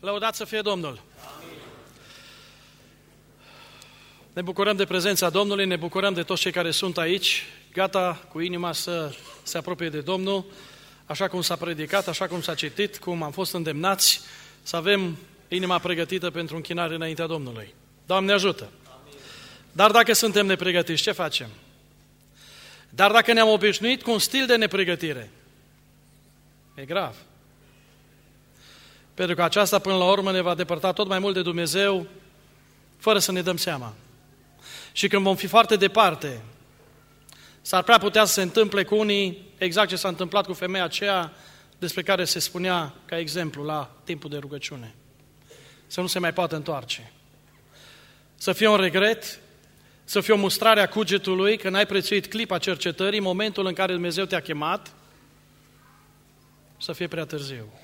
Lăudați să fie Domnul! Ne bucurăm de prezența Domnului, ne bucurăm de toți cei care sunt aici, gata cu inima să se apropie de Domnul, așa cum s-a predicat, așa cum s-a citit, cum am fost îndemnați, să avem inima pregătită pentru închinare înaintea Domnului. Doamne ajută! Amin. Dar dacă suntem nepregătiți, ce facem? Dar dacă ne-am obișnuit cu un stil de nepregătire, e grav. Pentru că aceasta până la urmă ne va depărta tot mai mult de Dumnezeu, fără să ne dăm seama. Și când vom fi foarte departe, s-ar prea putea să se întâmple cu unii exact ce s-a întâmplat cu femeia aceea despre care se spunea ca exemplu la timpul de rugăciune. Să nu se mai poată întoarce. Să fie un regret, să fie o mustrare a cugetului că n-ai prețuit clipa cercetării, momentul în care Dumnezeu te-a chemat, să fie prea târziu.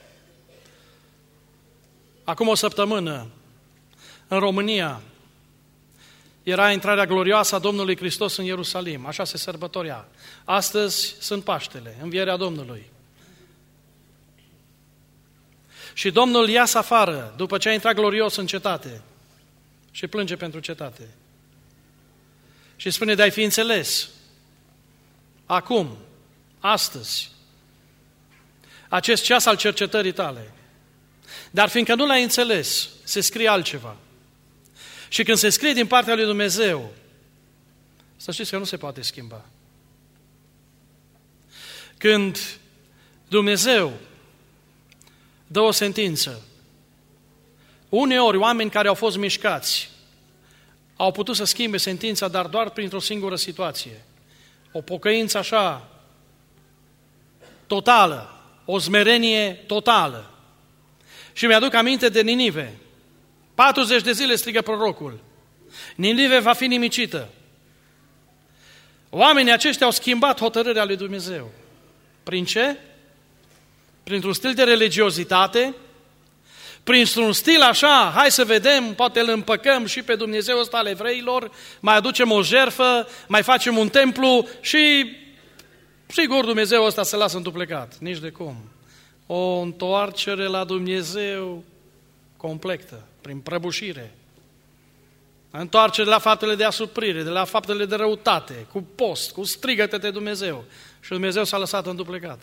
Acum o săptămână, în România, era intrarea glorioasă a Domnului Hristos în Ierusalim, așa se sărbătorea. Astăzi sunt Paștele, învierea Domnului. Și Domnul iasă afară, după ce a intrat glorios în cetate, și plânge pentru cetate. Și spune, de-ai fi înțeles, acum, astăzi, acest ceas al cercetării tale. Dar fiindcă nu l-ai înțeles, se scrie altceva. Și când se scrie din partea lui Dumnezeu, să știți că nu se poate schimba. Când Dumnezeu dă o sentință, uneori oameni care au fost mișcați au putut să schimbe sentința, dar doar printr-o singură situație. O pocăință așa totală, o smerenie totală. Și mi-aduc aminte de Ninive. 40 de zile strigă prorocul. Ninive va fi nimicită. Oamenii aceștia au schimbat hotărârea lui Dumnezeu. Prin ce? Printr-un stil de religiozitate, printr-un stil așa, hai să vedem, poate îl împăcăm și pe Dumnezeu ăsta al evreilor, mai aducem o jertfă, mai facem un templu și sigur Dumnezeu ăsta se lasă înduplecat. Nici de cum. O întoarcere la Dumnezeu completă, prin prăbușire. Întoarcere la faptele de asuprire, de la faptele de răutate, cu post, cu strigăte de Dumnezeu. Și Dumnezeu s-a lăsat înduplecat.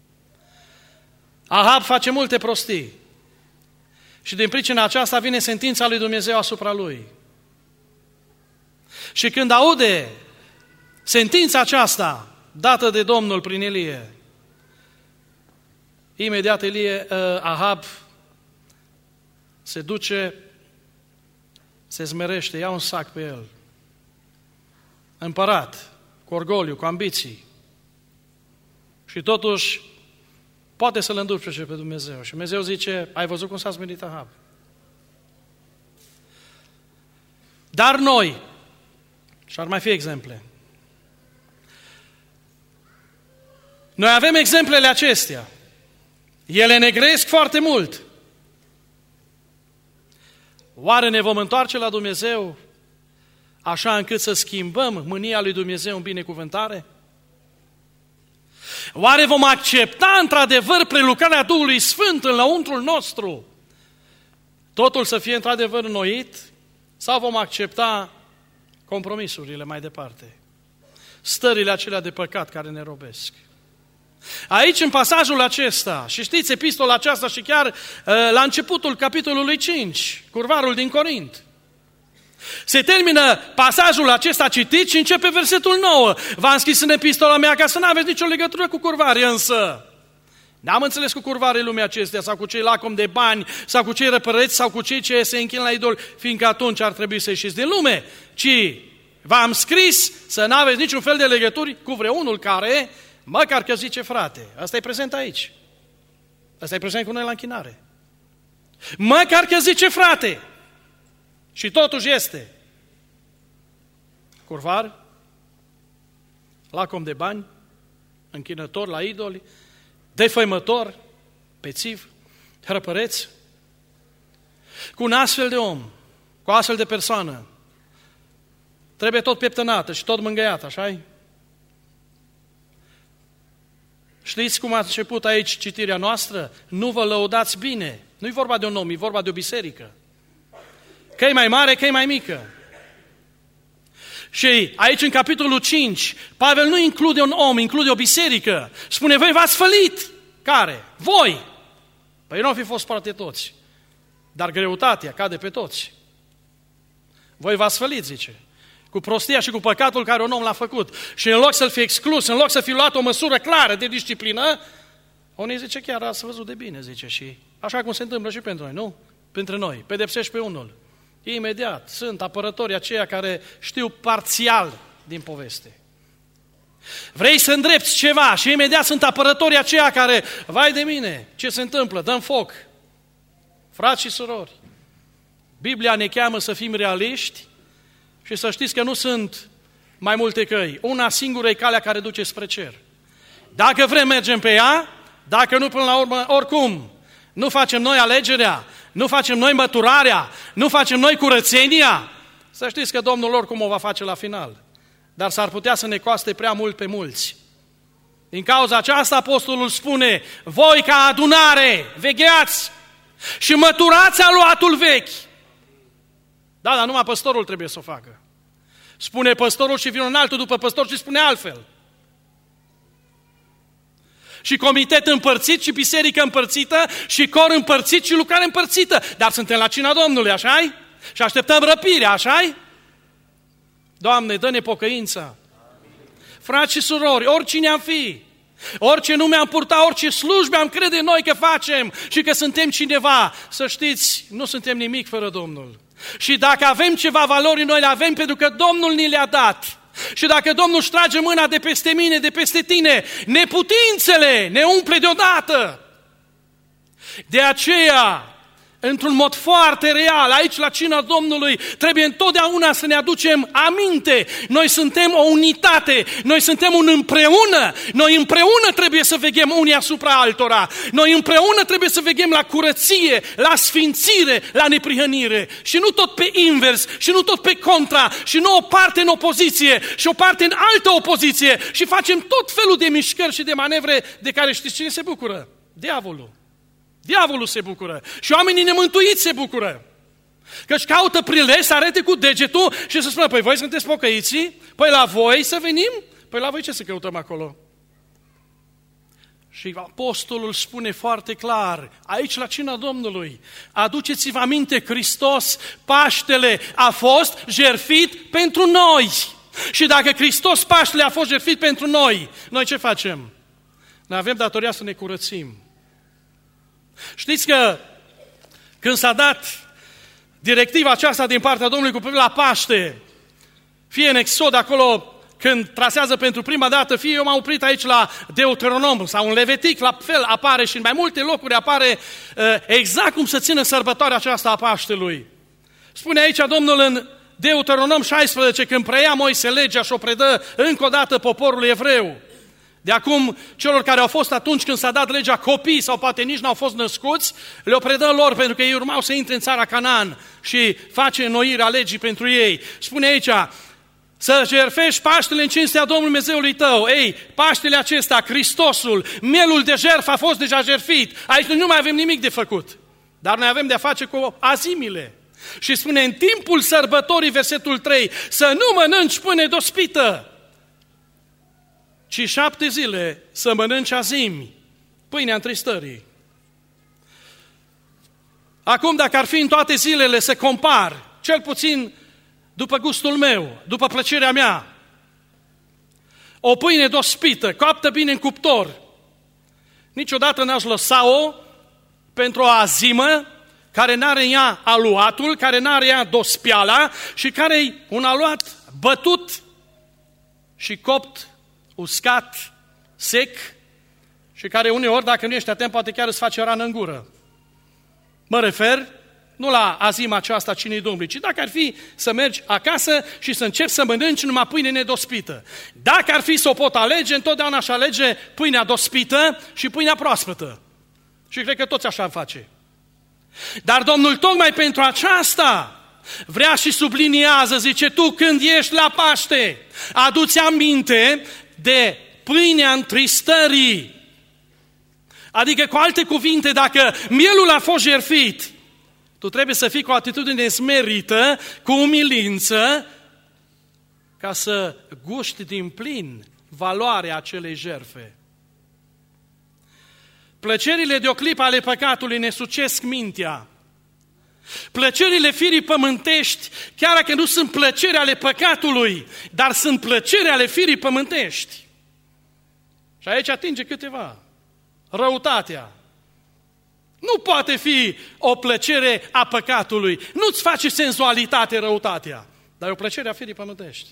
Ahab face multe prostii. Și din pricina aceasta vine sentința lui Dumnezeu asupra lui. Și când aude sentința aceasta dată de Domnul prin Ilie, imediat Ahab se duce, se smerește, ia un sac pe el. Împărat, cu orgoliu, cu ambiții. Și totuși poate să-L îndupece pe Dumnezeu. Și Dumnezeu zice, ai văzut cum s-a smerit Ahab? Dar noi, și ar mai fi exemple, noi avem exemplele acestea. Ele ne grăiesc foarte mult. Oare ne vom întoarce la Dumnezeu așa încât să schimbăm mânia lui Dumnezeu în binecuvântare? Oare vom accepta într-adevăr prelucrarea Duhului Sfânt în lăuntrul nostru? Totul să fie într-adevăr înnoit? Sau vom accepta compromisurile mai departe? Stările acelea de păcat care ne robesc. Aici, în pasajul acesta, și știți epistola aceasta și chiar la începutul capitolului 5, curvarul din Corint, se termină pasajul acesta citit și începe versetul 9. V-am scris în epistola mea ca să nu aveți nicio legătură cu curvari, însă n-am înțeles cu curvarii lumii acestea, sau cu cei lacomi de bani, sau cu cei răpăreți, sau cu cei ce se închină la idol, fiindcă atunci ar trebui să ieșiți din lume, ci v-am scris să nu aveți niciun fel de legături cu vreunul care, măcar că zice frate, ăsta e prezent aici, ăsta e prezent cu noi la închinare, măcar că zice frate, și totuși este curvar, lacom de bani, închinător la idoli, defăimător, pețiv, răpăreț. Cu un astfel de om, cu o astfel de persoană, trebuie tot pieptănată și tot mângâiată, așa-i? Știți cum a început aici citirea noastră? Nu vă lăudați bine Nu e vorba de un om, e vorba de o biserică. Că e mai mare, că e mai mică. Și aici în capitolul 5, Pavel nu include un om, include o biserică. Spune, voi v-ați fălit. Care? Voi. Păi nu au fi fost poate toți. Dar greutatea cade pe toți. Voi v-ați fălit, zice. Cu prostia și cu păcatul care un om l-a făcut. Și în loc să-l fie exclus, în loc să fi luat o măsură clară de disciplină, unii zice, chiar ați văzut de bine, zice, și așa cum se întâmplă și pentru noi, nu? Pentru noi. Pedepsești pe unul. Imediat sunt apărătorii aceia care știu parțial din poveste. Vrei să îndrepți ceva și imediat sunt apărătorii aceia care, vai de mine, ce se întâmplă? Dăm foc. Frați și surori, Biblia ne cheamă să fim realiști și să știți că nu sunt mai multe căi. Una singură e calea care duce spre cer. Dacă vrem, mergem pe ea, dacă nu, până la urmă, oricum, nu facem noi alegerea, nu facem noi măturarea, nu facem noi curățenia, să știți că Domnul oricum o va face la final. Dar s-ar putea să ne coaste prea mult pe mulți. Din cauza aceasta, apostolul spune, voi ca adunare, vegheați și măturați aluatul vechi. Da, dar numai păstorul trebuie să o facă. Spune păstorul și vine un altul după păstor și spune altfel. Și comitet împărțit, și biserică împărțită, și cor împărțit, și lucrare împărțită. Dar suntem la cina Domnului, așa-i? Și așteptăm răpirea, așa-i? Doamne, dă-ne pocăința. Frați și surori, oricine am fi, orice nume am purta, orice slujbe am crede noi că facem și că suntem cineva, să știți, nu suntem nimic fără Domnul. Și dacă avem ceva valori, noi le avem pentru că Domnul ni le-a dat. Și dacă Domnul își trage mâna de peste mine, de peste tine, neputințele ne umple deodată. De aceea, într-un mod foarte real, aici la cina Domnului, trebuie întotdeauna să ne aducem aminte. Noi suntem o unitate, noi suntem un împreună, noi împreună trebuie să veghem unii asupra altora, noi împreună trebuie să veghem la curăție, la sfințire, la neprihănire. Și nu tot pe invers, și nu tot pe contra, și nu o parte în opoziție, și o parte în altă opoziție, și facem tot felul de mișcări și de manevre de care știți cine se bucură? Diavolul. Diavolul se bucură și oamenii nemântuiți se bucură. Că-și caută prilej să arate cu degetul și să spună, păi voi sunteți pocăiții? Păi la voi să venim? Păi la voi ce să căutăm acolo? Și apostolul spune foarte clar, aici la cina Domnului, aduceți-vă aminte, Hristos, Paștele, a fost jertfit pentru noi. Și dacă Hristos, Paștele, a fost jertfit pentru noi, noi ce facem? Noi avem datoria să ne curățim. Știți că când s-a dat directiva aceasta din partea Domnului cu privire la Paște, fie în Exod acolo când trasează pentru prima dată, fie eu m-am oprit aici la Deuteronom sau în Levitic, la fel apare și în mai multe locuri apare exact cum să țină sărbătoarea aceasta a Paștelui. Spune aici Domnul în Deuteronom 16, când preia Moise legea și o predă încă o dată poporului evreu. De acum, celor care au fost atunci când s-a dat legea copii sau poate nici n-au fost născuți, le-o predă lor pentru că ei urmau să intre în țara Canaan și face înnoirea legii pentru ei. Spune aici, să jertfești Paștele în cinstea Domnului Dumnezeului tău. Ei, Paștele acesta, Hristosul, mielul de jertfă a fost deja jertfit. Aici nu mai avem nimic de făcut. Dar noi avem de-a face cu azimile. Și spune în timpul sărbătorii, versetul 3, să nu mănânci pâine dospită, ci 7 zile să mănânci azimi, pâinea întristării. Acum, dacă ar fi în toate zilele să compar, cel puțin după gustul meu, după plăcerea mea, o pâine dospită, coaptă bine în cuptor, niciodată n-aș lăsa-o pentru o azimă care n-are în ea aluatul, care n-are ea dospiala și care-i un aluat bătut și copt, uscat, sec și care uneori, dacă nu ești atent, poate chiar îți face rană în gură. Mă refer nu la azima aceasta cinei Domnului, ci dacă ar fi să mergi acasă și să începi să mănânci numai pâine nedospită. Dacă ar fi să o pot alege, întotdeauna aș alege pâinea dospită și pâinea proaspătă. Și cred că toți așa am face. Dar Domnul tocmai pentru aceasta vrea și subliniază, zice, tu când ești la Paște, adu-ți aminte de pâinea întristării. Adică, cu alte cuvinte, dacă mielul a fost jertfit, tu trebuie să fii cu o atitudine smerită, cu umilință, ca să guști din plin valoarea acelei jertfe. Plăcerile de o clipă ale păcatului ne sucesc mintea. Plăcerile firii pământești, chiar dacă nu sunt plăceri ale păcatului, dar sunt plăceri ale firii pământești. Și aici atinge câteva. Răutatea. Nu poate fi o plăcere a păcatului. Nu-ți face senzualitate răutatea, dar e o plăcere a firii pământești.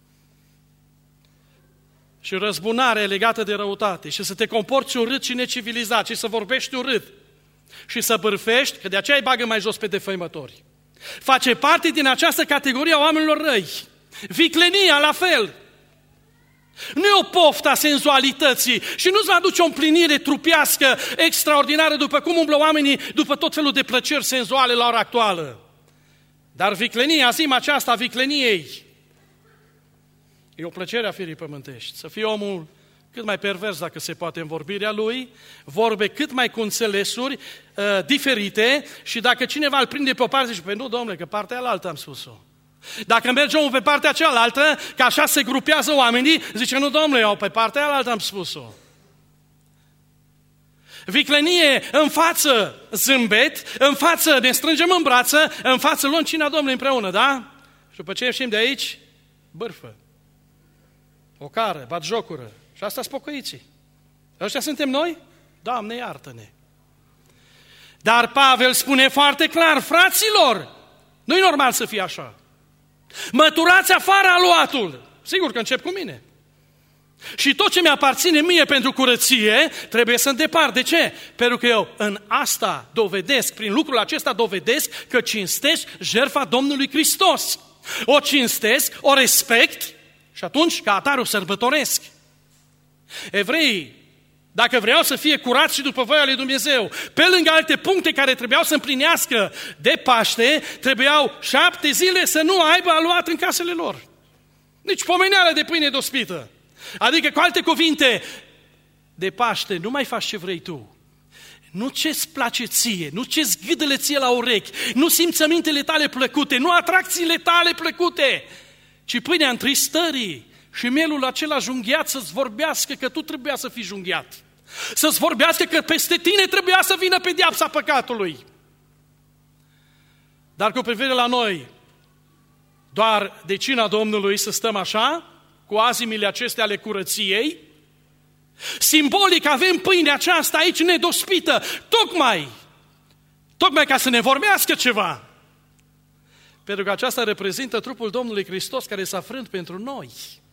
Și răzbunarea legată de răutate și să te comporți urât și necivilizat și să vorbești urât și să bârfești, că de aceea îi bagă mai jos pe defăimători. Face parte din această categorie a oamenilor răi. Viclenia, la fel. Nu e o poftă a senzualității și nu-ți va aduce o împlinire trupească extraordinară după cum umblă oamenii după tot felul de plăceri senzuale la ora actuală. Dar viclenia, zim aceasta a vicleniei, e o plăcere a firii pământești. Să fie omul cât mai pervers, dacă se poate, în vorbirea lui, vorbe cât mai cu înțelesuri diferite și dacă cineva îl prinde pe o parte, zice, păi nu, domnule, că partea alaltă am spus-o. Dacă merge omul pe partea cealaltă, că așa se grupează oamenii, zice, nu, domnule, eu pe partea alaltă am spus-o. Viclenie, în față zâmbet, în față ne strângem în brață, în față luăm cina Domnului împreună, da? Și după ce ieșim de aici, bârfă, ocară, batjocură. Și asta-s pocăiții. Ăștia suntem noi? Doamne, iartă-ne! Dar Pavel spune foarte clar, fraților, nu-i normal să fie așa. Măturați afară aluatul. Sigur că încep cu mine. Și tot ce mi-aparține mie pentru curăție, trebuie să îndepart. De ce? Pentru că eu în asta dovedesc, prin lucrul acesta dovedesc că cinstesc jertfa Domnului Hristos. O cinstesc, o respect și atunci ca atare o sărbătoresc. Evreii, dacă vreau să fie curați și după voia lui Dumnezeu, pe lângă alte puncte care trebuiau să împlinească de Paște, trebuiau 7 zile să nu aibă aluat în casele lor. Nici pomeneală de pâine dospită. Adică, cu alte cuvinte, de Paște nu mai faci ce vrei tu. Nu ce-ți place ție, nu ce-ți gâdele ție la urechi, nu simțămintele tale plăcute, nu atracțiile tale plăcute, ci pâinea întristării și mielul acela junghiat să-ți vorbească că tu trebuia să fii junghiat. Să-ți vorbească că peste tine trebuia să vină pedeapsa păcatului. Dar cu privire la noi, doar de cina Domnului să stăm așa, cu azimile acestea ale curăției, simbolic avem pâinea aceasta aici nedospită, tocmai ca să ne vorbească ceva. Pentru că aceasta reprezintă trupul Domnului Hristos care s-a frânt pentru noi.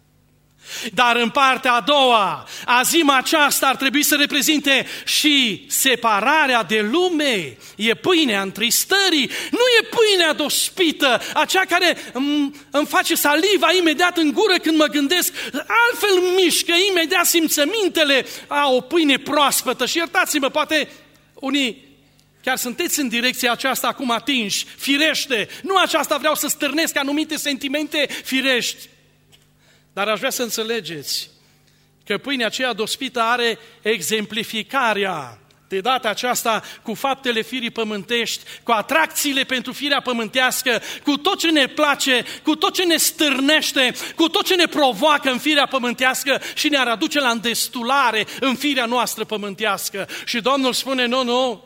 Dar în partea a doua, azima aceasta ar trebui să reprezinte și separarea de lume. E pâinea întristării, nu e pâinea dospită, acea care îmi face saliva imediat în gură când mă gândesc, altfel mișcă imediat simțămintele, o pâine proaspătă. Și iertați-mă, poate unii chiar sunteți în direcția aceasta acum atinși, firește, nu aceasta vreau să stârnesc anumite sentimente firești. Dar aș vrea să înțelegeți că pâinea aceea dospită are exemplificarea de data aceasta cu faptele firii pământești, cu atracțiile pentru firea pământească, cu tot ce ne place, cu tot ce ne stârnește, cu tot ce ne provoacă în firea pământească și ne-ar aduce la îndestulare în firea noastră pământească. Și Domnul spune, nu,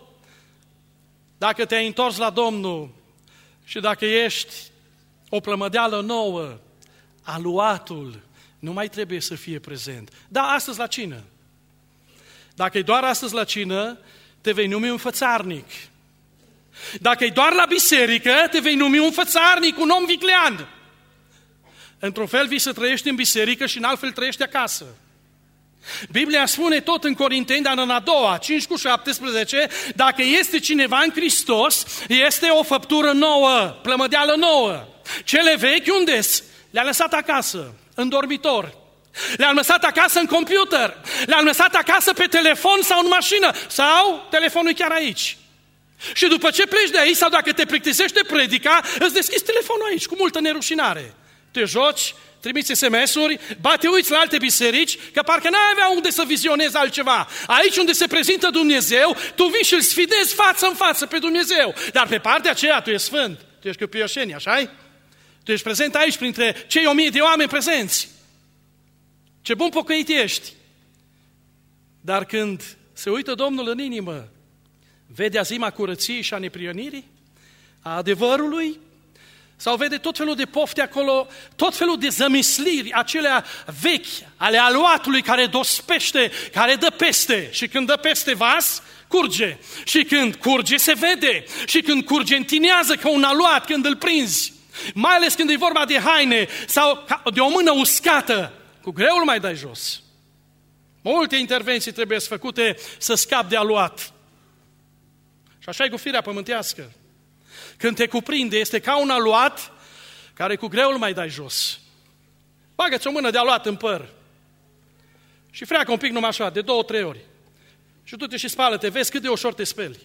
dacă te-ai întors la Domnul și dacă ești o plămădeală nouă, aluatul nu mai trebuie să fie prezent. Da, astăzi la cină. Dacă e doar astăzi la cină, te vei numi un fățarnic. Dacă e doar la biserică, te vei numi un fățarnic, un om viclean. Într-un fel vii să trăiești în biserică și în altfel trăiești acasă. Biblia spune tot în Corinteni, dar în a doua, 5:17, dacă este cineva în Hristos, este o făptură nouă, plămădeală nouă. Cele vechi unde-s? Le-a lăsat acasă, în dormitor. Le-am lăsat acasă în computer. Le-am lăsat acasă pe telefon sau în mașină. Sau telefonul e chiar aici. Și după ce pleci de aici sau dacă te plictisește predica, îți deschizi telefonul aici cu multă nerușinare. Te joci trimiți SMS-uri, te uiți la alte biserici, că parcă n-ai avea unde să vizionezi altceva. Aici unde se prezintă Dumnezeu, tu vii și îl sfidezi față în față pe Dumnezeu. Dar pe partea aceea tu ești sfânt, tu ești căpioșenie, așa-i? Tu ești prezent aici printre cei 1000 de oameni prezenți. Ce bun pocăit ești! Dar când se uită Domnul în inimă, vede azima curăției și a neprionirii, a adevărului, sau vede tot felul de pofte acolo, tot felul de zămisliri, acelea vechi, ale aluatului care dospește, care dă peste. Și când dă peste vas, curge. Și când curge, se vede. Și când curge, întinează ca un aluat când îl prinzi. Mai ales când e vorba de haine sau de o mână uscată, cu greu îl mai dai jos. Multe intervenții trebuie făcute să scapi de aluat. Și așa e cu firea pământească. Când te cuprinde, este ca un aluat care cu greu îl mai dai jos. Bagă-ți o mână de aluat în păr și freacă un pic numai așa, de 2-3 ori. Și du-te și spală-te, vezi cât de ușor te speli.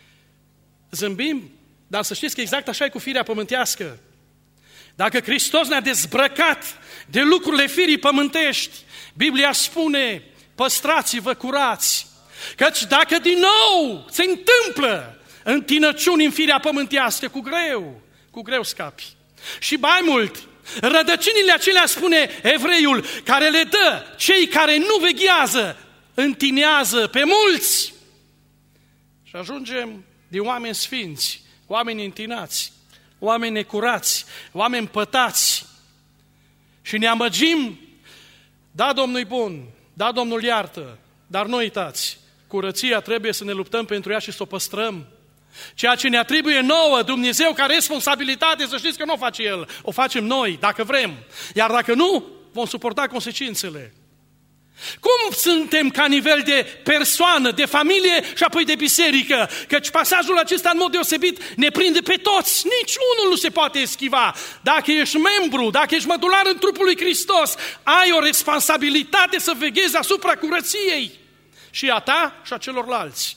Zâmbim, dar să știți că exact așa e cu firea pământească. Dacă Hristos ne-a dezbrăcat de lucrurile firii pământești, Biblia spune, păstrați-vă curați, căci dacă din nou se întâmplă întinăciuni în firea pământească, cu greu scapi. Și mai mult, rădăcinile acelea, spune evreiul, care le dă cei care nu veghează, întinează pe mulți. Și ajungem de oameni sfinți, oameni întinați, oameni necurați, oameni pătați. Și ne amăgim, da, Domnul e bun, da, Domnul iartă, dar nu uitați, curăția trebuie să ne luptăm pentru ea și să o păstrăm. Ceea ce ne atribuie nouă Dumnezeu ca responsabilitate, să știți că nu o face El, o facem noi, dacă vrem. Iar dacă nu, vom suporta consecințele. Cum suntem ca nivel de persoană, de familie și apoi de biserică? Căci pasajul acesta în mod deosebit ne prinde pe toți. Nici unul nu se poate eschiva. Dacă ești membru, dacă ești mădular în trupul lui Hristos, ai o responsabilitate să veghezi asupra curăției. Și a ta și a celorlalți.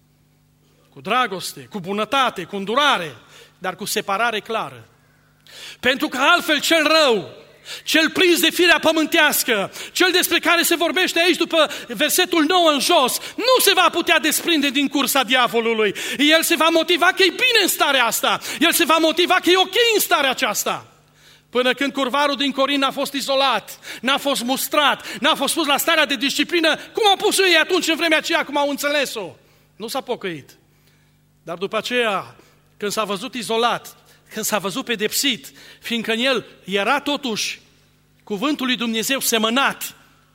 Cu dragoste, cu bunătate, cu îndurare, dar cu separare clară. Pentru că altfel cel rău, cel prins de firea pământească, cel despre care se vorbește aici după versetul 9 în jos, nu se va putea desprinde din cursa diavolului. El se va motiva că e bine în starea asta. El se va motiva că e ok în starea aceasta. Până când curvarul din Corint a fost izolat, n-a fost mustrat, n-a fost pus la starea de disciplină, cum au pus ei atunci în vremea aceea, cum au înțeles-o? Nu s-a pocăit. Dar după aceea, când s-a văzut izolat, când s-a văzut pedepsit, fiindcă în el era totuși cuvântul lui Dumnezeu semănat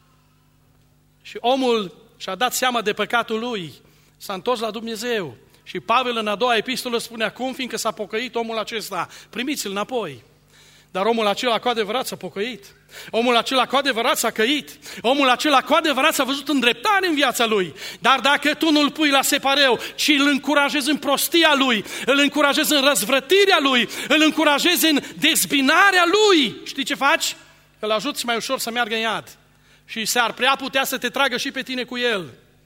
și omul și-a dat seama de păcatul lui, s-a întors la Dumnezeu. Și Pavel în a doua epistolă spune acum, fiindcă s-a pocăit omul acesta, primiți-l înapoi. Dar omul acela cu adevărat s-a pocăit. Omul acela cu adevărat s-a căit. Omul acela cu adevărat s-a văzut îndreptare în viața lui. Dar dacă tu nu-l pui la separeu, ci îl încurajezi în prostia lui, îl încurajezi în răzvrătirea lui, îl încurajezi în dezbinarea lui, știi ce faci? Îl ajuți mai ușor să meargă în iad. Și s-ar prea putea să te tragă și pe tine cu el.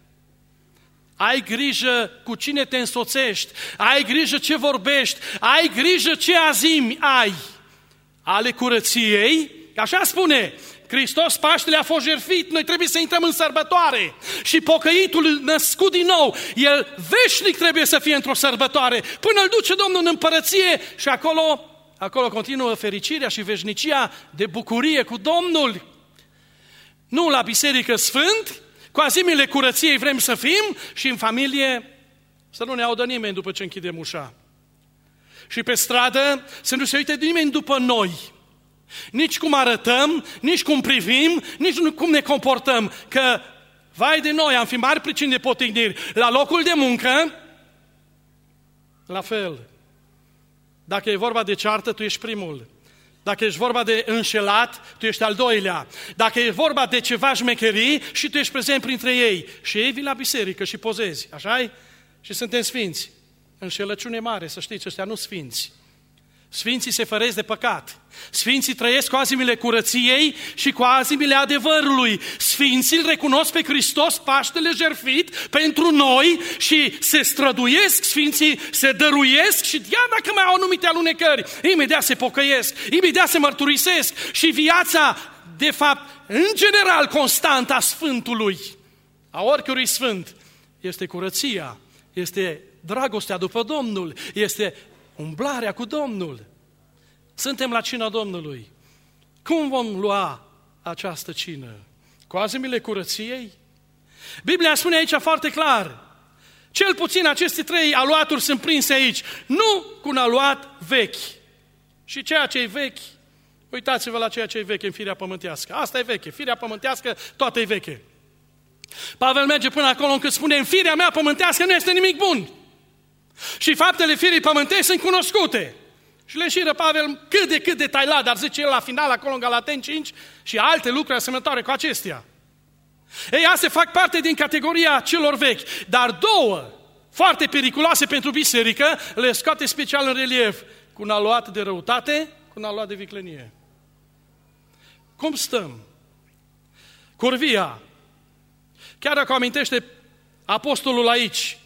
Ai grijă cu cine te însoțești, ai grijă ce vorbești, ai grijă ce azimi ai. Ale curăției, așa spune, Hristos Paștele a fost jertfit, noi trebuie să intrăm în sărbătoare. Și pocăitul născut din nou, el veșnic trebuie să fie într-o sărbătoare, până îl duce Domnul în împărăție și acolo continuă fericirea și veșnicia de bucurie cu Domnul. Nu la biserică sfânt, cu azimile curăției vrem să fim și în familie să nu ne audă nimeni după ce închidem ușa. Și pe stradă să nu se uite nimeni după noi. Nici cum arătăm, nici cum privim, nici cum ne comportăm. Că, vai de noi, am fi mari pricini de potigniri. La locul de muncă, la fel. Dacă e vorba de ceartă, tu ești primul. Dacă ești vorba de înșelat, tu ești al doilea. Dacă e vorba de ceva șmecherii și tu ești prezent printre ei. Și ei vin la biserică și pozezi, așa-i? Și suntem sfinți. Înșelăciune mare, să știți, ăștia nu sfinți. Sfinții se feresc de păcat. Sfinții trăiesc cu azimile curăției și cu azimile adevărului. Sfinții îl recunosc pe Hristos, Paștele jertfit pentru noi și se străduiesc, Sfinții se dăruiesc și chiar dacă mai au anumite alunecări, imediat se pocăiesc, imediat se mărturisesc și viața, de fapt, în general constantă a Sfântului, a oricărui Sfânt, este curăția, este dragostea după Domnul, este umblarea cu Domnul. Suntem la cina Domnului. Cum vom lua această cină? Cu azimile curăției? Biblia spune aici foarte clar, cel puțin aceste 3 aluaturi sunt prinse aici, nu cu un aluat vechi. Și ceea ce e vechi, uitați-vă la ceea ce e veche în firea pământească. Asta e veche, firea pământească, toată e veche. Pavel merge până acolo încât spune, în firea mea pământească nu este nimic bun. Și faptele firii pământești sunt cunoscute. Și le înșiră Pavel cât de detaliat, dar zice el la final, acolo în Galateni 5, și alte lucruri asemănătoare cu acestea. Ei, astea fac parte din categoria celor vechi, dar 2 foarte periculoase pentru biserică le scoate special în relief, cu un aluat de răutate, cu un aluat de viclenie. Cum stăm? Curvia. Chiar dacă amintește apostolul aici,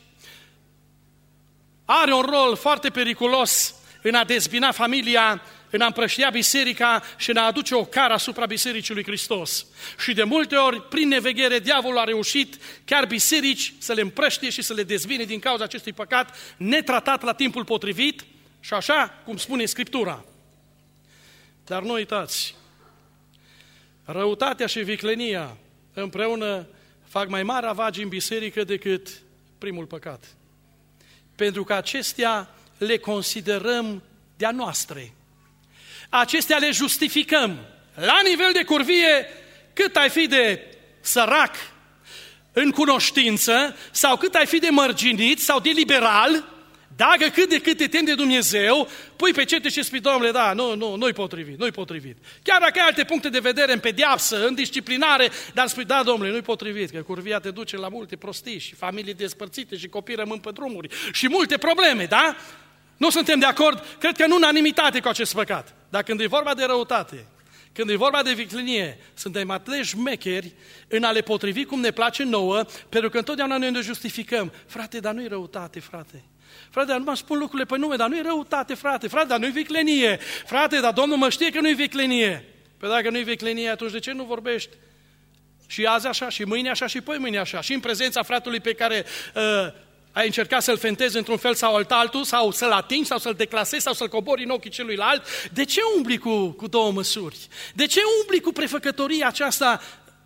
are un rol foarte periculos în a dezbina familia, în a împrăștia biserica și în a aduce o cară asupra Bisericii lui Hristos. Și de multe ori, prin neveghere, diavolul a reușit chiar biserici să le împrăștie și să le dezbine din cauza acestui păcat netratat la timpul potrivit și așa cum spune Scriptura. Dar nu uitați, răutatea și viclenia împreună fac mai mari ravagii în biserică decât primul păcat. Pentru că acestea le considerăm de-a noastre. Acestea le justificăm. La nivel de curvie, cât ai fi de sărac în cunoștință, sau cât ai fi de mărginit sau de liberal, dacă cât de cât te temi de Dumnezeu, pui pe cete și spui, Domnule, da, nu-i potrivit, nu-i potrivit. Chiar dacă ai alte puncte de vedere în pedeapsă, în disciplinare, dar spui, da, Domnule, nu-i potrivit, că curvia te duce la multe prostii și familii despărțite și copii rămân pe drumuri și multe probleme, da? Nu suntem de acord, cred că în unanimitate cu acest păcat. Dar când e vorba de răutate, când e vorba de viclenie, suntem atât de șmecheri în a le potrivi cum ne place nouă, pentru că întotdeauna noi ne justificăm. Frate, dar nu-i răutate, frate. Frate, dar nu mă spun lucrurile pe nume, dar nu-i răutate, frate. Frate, dar nu-i viclenie. Frate, dar Domnul mă știe că nu-i viclenie. Păi dacă nu-i viclenie, atunci de ce nu vorbești? Și azi așa, și mâine așa, și poi mâine așa. Și în prezența fratelui pe care ai încercat să-l fentezi într-un fel sau altul, sau să-l atingi, sau să-l declasezi, sau să-l cobori în ochii celuilalt. De ce umbli cu 2 măsuri? De ce umbli cu prefăcătoria aceasta?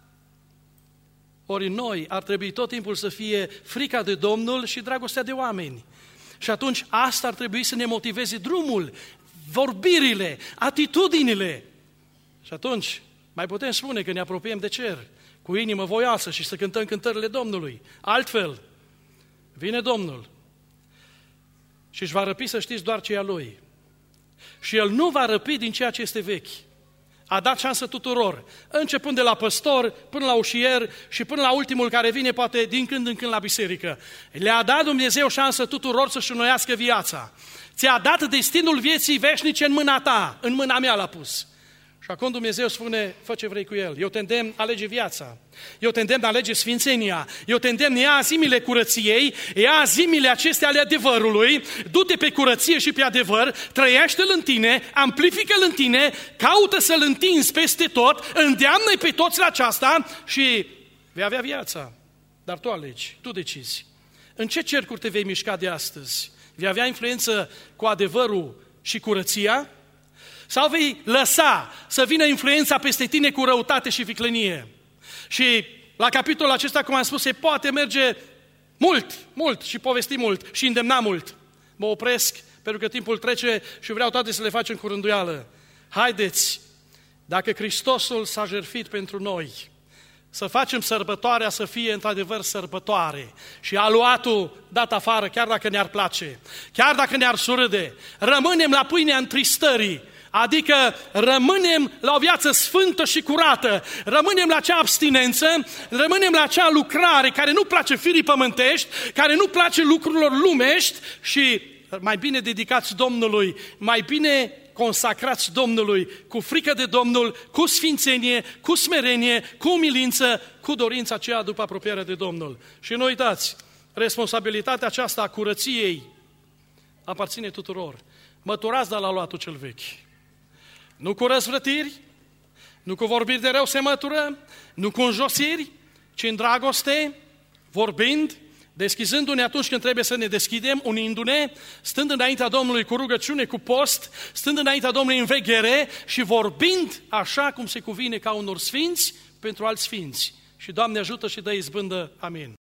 Ori noi ar trebui tot timpul să fie frica de Domnul și dragostea de oameni. Și atunci asta ar trebui să ne motiveze drumul, vorbirile, atitudinile. Și atunci mai putem spune că ne apropiem de cer, cu inimă voioasă și să cântăm cântările Domnului. Altfel, vine Domnul și își va răpi, să știți, doar ce e a Lui. Și El nu va răpi din ceea ce este vechi. A dat șansă tuturor, începând de la păstor până la ușier și până la ultimul care vine poate din când în când la biserică. Le-a dat Dumnezeu șansă tuturor să-și înnoiască viața. Ți-a dat destinul vieții veșnice în mâna ta, în mâna mea l-a pus. Și acum Dumnezeu spune, fă ce vrei cu el. Eu te îndemn, alege viața. Eu te îndemn, alege sfințenia. Eu te îndemn, ia azimile curăției, ia azimile acestea ale adevărului, du-te pe curăție și pe adevăr, trăiește-l în tine, amplifică-l în tine, caută să-l întinzi peste tot, îndeamnă-i pe toți la aceasta și vei avea viața. Dar tu alegi, tu decizi. În ce cercuri te vei mișca de astăzi? Vei avea influență cu adevărul și curăția? Sau vei lăsa să vină influența peste tine cu răutate și viclenie? Și la capitolul acesta, cum am spus, se poate merge mult și povesti mult și îndemna mult. Mă opresc pentru că timpul trece și vreau toate să le facem cu rânduială. Haideți, dacă Hristosul s-a jertfit pentru noi, să facem sărbătoarea să fie într-adevăr sărbătoare și aluatul dat afară, chiar dacă ne-ar place, chiar dacă ne-ar surâde, rămânem la pâinea întristării, adică rămânem la o viață sfântă și curată, rămânem la acea abstinență, rămânem la acea lucrare care nu place firii pământești, care nu place lucrurilor lumești și mai bine dedicați Domnului, mai bine consacrați Domnului, cu frică de Domnul, cu sfințenie, cu smerenie, cu umilință, cu dorința aceea după apropierea de Domnul. Și nu uitați, responsabilitatea aceasta a curăției aparține tuturor. Măturați de la luatul cel vechi. Nu cu răzvrătiri, nu cu vorbiri de rău se mătură, nu cu înjosiri, ci în dragoste, vorbind, deschizându-ne atunci când trebuie să ne deschidem, unindu-ne, stând înaintea Domnului cu rugăciune, cu post, stând înaintea Domnului în veghere și vorbind așa cum se cuvine ca unor sfinți pentru alți sfinți. Și Doamne ajută și dă izbândă. Amin.